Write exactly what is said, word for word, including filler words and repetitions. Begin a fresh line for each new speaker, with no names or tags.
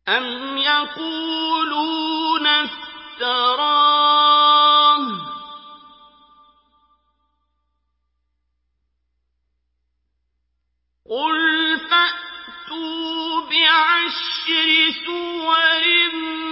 أَمْ يَقُولُونَ افْتَرَاهُ ۖ قُلْ فَأْتُوا بِعَشْرِ سُوَرٍ